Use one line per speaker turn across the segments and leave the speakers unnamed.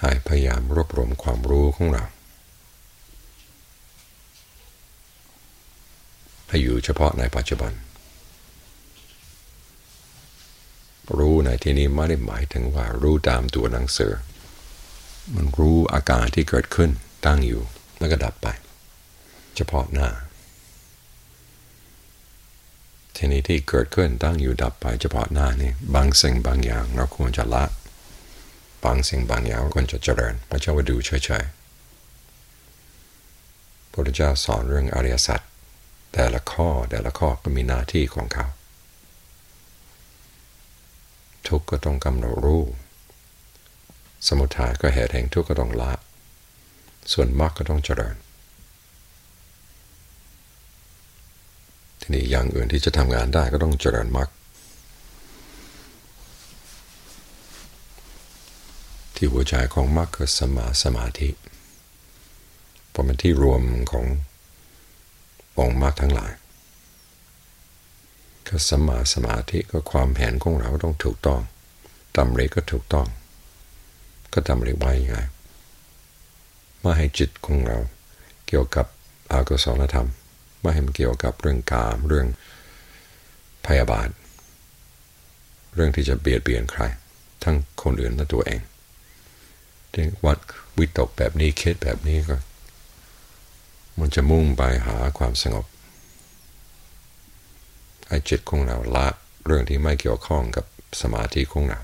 ให้พยายามรวบรวมความรู้ของเราให้อยู่เฉพาะในปัจจุบันรู้ในที่นี้ไม่ได้หมายถึงว่ารู้ตามตัวหนังสือมันรู้อาการที่เกิดขึ้นตั้งอยู่แล้วก็ดับไปเฉพาะหน้าทีนี้ที่เกิดขึ้นตั้งอยู่ดับไปเฉพาะหน้านี่บางสิ่งบางอย่างเราควรจะละบางสิ่งบางอย่างควรจะเจริญพระเจ้าว่าดูเฉยๆพระพุทธเจ้าสอนเรื่องอริยสัจแต่ละข้อก็มีหน้าที่ของเขาทุกข์ก็ต้องกำหนดรู้สมุทัยก็เหตุแห่งทุกข์ก็ต้องละส่วนมรรคก็ต้องเจริญทีนี้อย่างอื่นที่จะทำงานได้ก็ต้องเจริญมรรคที่หัวใจของมรรคคือสัมมาสมาธิเพราะมันที่รวมขององค์มรรคทั้งหลายก็สัมมาสมาธิก็ความเห็นของเราต้องถูกต้องดำริก็ถูกต้องก็ดำริไว้ยังไงไม่ให้จิตของเราเกี่ยวกับอกุศลธรรมไม่ให้มันเกี่ยวกับเรื่องกามเรื่องพยาบาทเรื่องที่จะเบียดเบียนใครทั้งคนอื่นและตัวเองที่วัดวิตกแบบนี้คิดแบบนี้ก็มันจะมุ่งไปหาความสงบให้จิตของเราละเรื่องที่ไม่เกี่ยวข้องกับสมาธิของเรา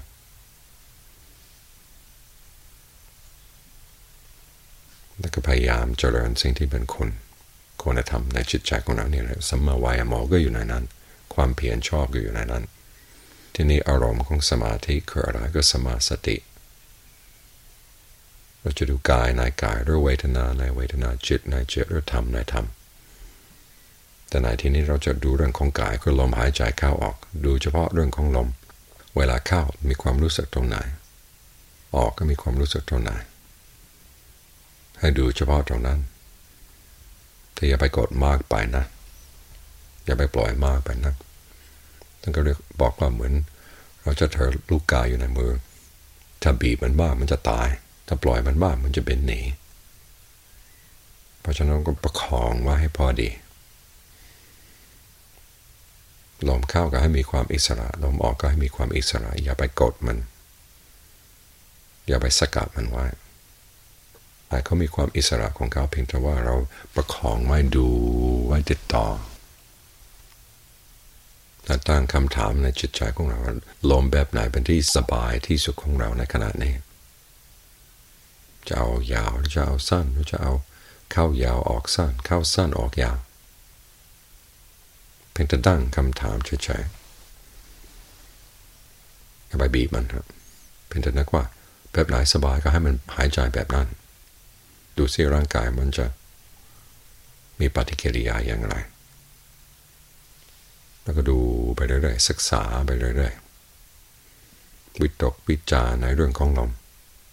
แล้วก็พยายามเจริญสิ่งที่เป็นคุณธรรมในจิตใจของเราเนี่ยสัมมาวายามก็อยู่ในนั้นความเพียรชอบก็อยู่ในนั้นทีนี้อารมณ์ของสมาธิคืออะไรก็สมาสติเราจะดูกายในกายหรือเวทนาในเวทนาจิตในจิตหรือธรรมในธรรมแต่ในที่นี้เราจะดูเรื่องของกายคือลมหายใจเข้าออกดูเฉพาะเรื่องของลมเวลาเข้ามีความรู้สึกตรงไหนออกก็มีความรู้สึกตรงไหนให้ดูเฉพาะตรงนั้นแต่อย่าไปกดมากไปนะอย่าไปปล่อยมากไปนะท่านก็เรียกบอกว่าเหมือนเราจะถือลูกกาอยู่ในมือถ้าบีบมันบ้างมันจะตายถ้าปล่อยมันบ้างมันจะเป็นหนีเพราะฉะนั้นก็ประคองไว้ให้พอดีลมเข้าก็ให้มีความอิสระลมออกก็ให้มีความอิสระอย่าไปกดมันอย่าไปสกัดมันไว้ให้เขามีความอิสระของเขาเพียงแต่ว่าเราประคองไว้ดูไว้ติดต่อและตั้งคำถามในจิตใจของเราลมแบบไหนเป็นที่สบายที่สุดของเราในขณะนี้จะเอายาวหรือจะเอาสั้นหรือจะเอาเข้ายาวออกสั้นเข้าสั้นออกยาวเพียงแต่ตั้งคำถามเฉยๆอย่าไปบีบมันครับเพียงแต่นึกว่าแบบไหนสบายก็ให้มันหายใจแบบนั้นดูสิร่างกายมันจะมีปฏิกิริยาอย่างไรแล้วก็ดูไปเรื่อยๆศึกษาไปเรื่อยๆวิตกวิจารในเรื่องของลม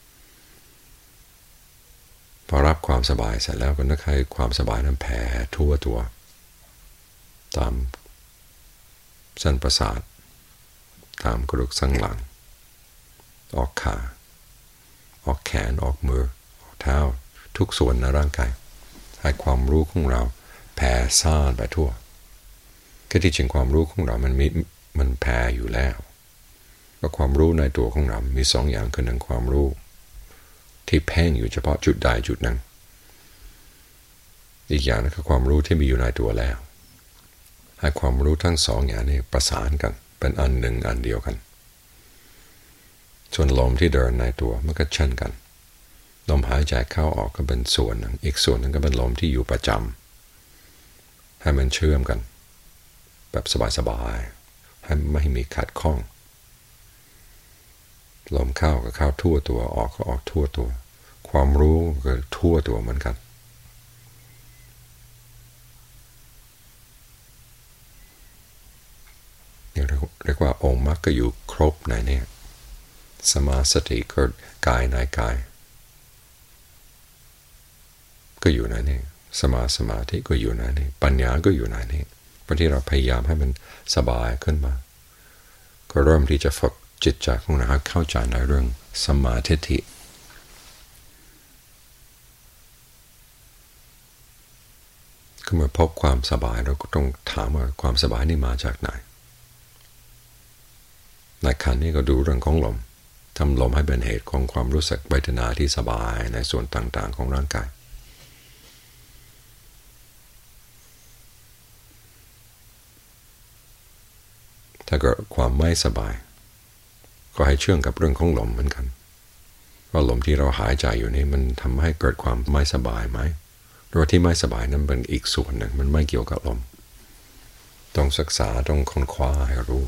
พอรับความสบายเสร็จแล้วก็นึกให้ความสบายนั้นแผ่ทั่วตัวตามเส้นประสาทตามกระดูกสันหลังออกขาออกแขนออกมือออกเท้าทุกส่วนในร่างกายให้ความรู้ของเราแผ่ซ่านไปทั่วคือที่จริงความรู้ของเรามันแผ่อยู่แล้วก็ความรู้ในตัวของเรามีสองอย่างคือหนึ่งความรู้ที่เพ่งอยู่เฉพาะจุดใดจุดหนึ่งอีกอย่างนึงคือความรู้ที่มีอยู่ในตัวแล้วให้ความรู้ทั้งสองอย่างนี้ประสานกันเป็นอันหนึ่งอันเดียวกันส่วนลมที่เดินในตัวมันก็เช่นกันลมหายใจเข้าออกก็เป็นส่วนหนึ่งอีกส่วนหนึ่งก็เป็นลมที่อยู่ประจำให้มันเชื่อมกันแบบสบายๆให้ไม่มีขัดข้องลมเข้าก็เข้าทั่วตัวออกก็ออกทั่วตัวความรู้ก็ทั่วตัวเหมือนกันเรียกว่าองค์มรรคก็อยู่ครบในนี้สมาสติก็กายในกายก็อยู่ในนี้สมาธิก็อยู่ในนี้ปัญญาก็อยู่ในนี้เพราะที่เราพยายามให้มันสบายขึ้นมาก็เริ่มที่จะฝึกจิตใจของเราเข้าใจในเรื่องสัมมาทิฏฐิก็เมื่อพบความสบายเราก็ต้องถามว่าความสบายนี่มาจากไหนในขันนี้ก็ดูเรื่องของลมทำลมให้เป็นเหตุของความรู้สึกเวทนาที่สบายในส่วนต่างๆของร่างกายถ้าเกิดความไม่สบายก็ให้เชื่องกับเรื่องของลมเหมือนกันว่าลมที่เราหายใจอยู่นี่มันทำให้เกิดความไม่สบายไหมหรือที่ไม่สบายนั้นเป็นอีกส่วนหนึ่งมันไม่เกี่ยวกับลมต้องศึกษาต้องค้นคว้าให้รู้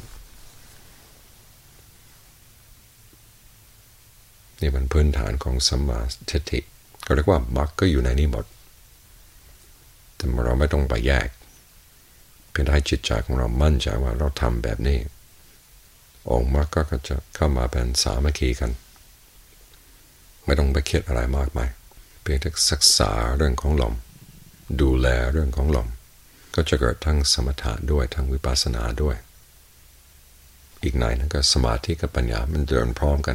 นี่เป็นพื้นฐานของสัมมาทิฏฐิก็เรียกว่ามรรคก็อยู่ในนี้หมดแต่เราไม่ต้องไปแยกเพียงแต่ให้จิตใจของเรามั่นใจว่าเราทำแบบนี้องค์มรรคก็จะเข้ามาเป็นสามัคคีกันไม่ต้องไปคิดอะไรมากมายเพียงแต่ศึกษาเรื่องของลมดูแลเรื่องของลมก็จะเกิดทั้งสมถะด้วยทั้งวิปัสสนาด้วยอีกในนั้นก็สมาธิกับปัญญามันเดินพร้อมกัน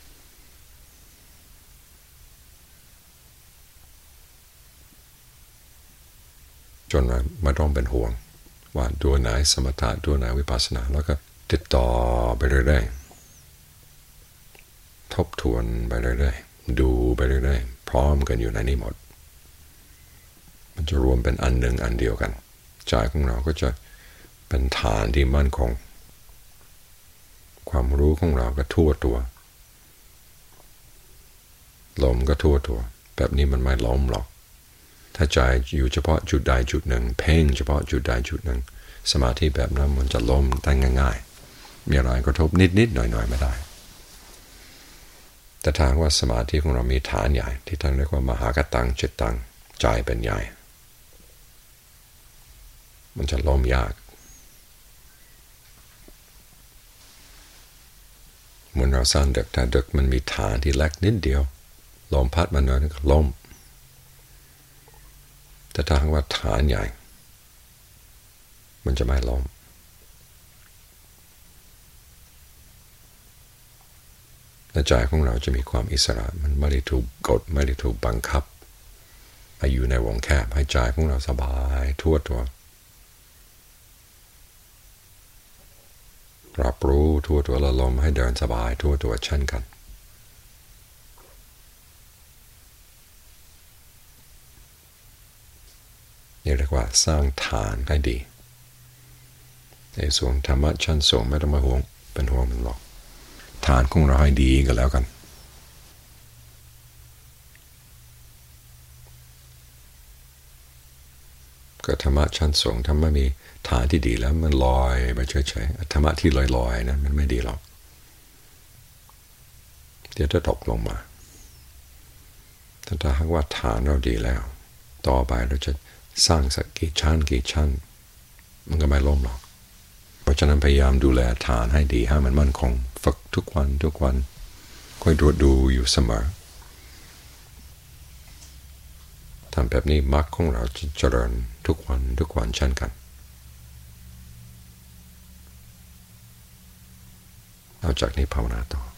จนไม่ต้องเป็นห่วงว่าตัวไหนสมถะตัวไหนวิปัสสนาแล้วก็ติดต่อไปเรื่อยๆทบทวนไปเรื่อยๆดูไปเรื่อยๆพร้อมกันอยู่ในนี้หมดมันจะรวมเป็นอันหนึ่งอันเดียวกันใจของเราก็จะเป็นฐานที่มั่นคงความรู้ของเราก็ทั่วตัวลมก็ทั่วตัวแบบนี้มันไม่ล้มหรอกถ้าใจอยู่เฉพาะจุดใดจุดหนึ่งเพ่งเฉพาะจุดใดจุดหนึ่งสมาธิแบบนั้นมันจะล้มได้ง่ายๆมีอะไรกระทบนิดๆหน่อยๆไม่ได้แต่ทางว่าสมาธิของเรามีฐานใหญ่ที่ท่านเรียกว่ามหากตังจิตตังใจเป็นใหญ่มันจะล้มยากเหมือนเราสร้างดึกถ้าดึกมันมีฐานที่เล็กนิดเดียวลมพัดมันหน่อยก็ล้มแต่ถ้าว่าฐานใหญ่มันจะไม่ล้มและใจของเราจะมีความอิสระมันไม่ได้ถูกกดไม่ได้ถูกบังคับให้อยู่ในวงแคบให้ใจของเราสบายทั่วตัวรับรู้ทั่วตัวละลมให้เดินสบายทั่วตัวเช่นกันนี่เรียกว่าสร้างฐานให้ดีในส่วนธรรมะชั้นสูงไม่ต้องมาห่วงเป็นห่วงมันหรอกฐานของเราให้ดีก็แล้วกันก็ธรรมะชั้นสูงถ้าไม่มีฐานที่ดีแล้วมันลอยไปเฉยๆธรรมะที่ลอยๆนะมันไม่ดีหรอกเดี๋ยวจะตกลงมาแต่ถ้าหากว่าฐานเราดีแล้วต่อไปเราจะสร้างสักกี่ชั้นมันก็ไม่ล้มหรอกเพราะฉะนั้นพยายามดูแลฐานให้ดีให้มันมั่นคงฝึกทุกวันคอยตรวจดูอยู่เสมอทำแบบนี้มรรคของเราจะเจริญทุกวันเช่นกันเอาจากนี้ภาวนาต่อ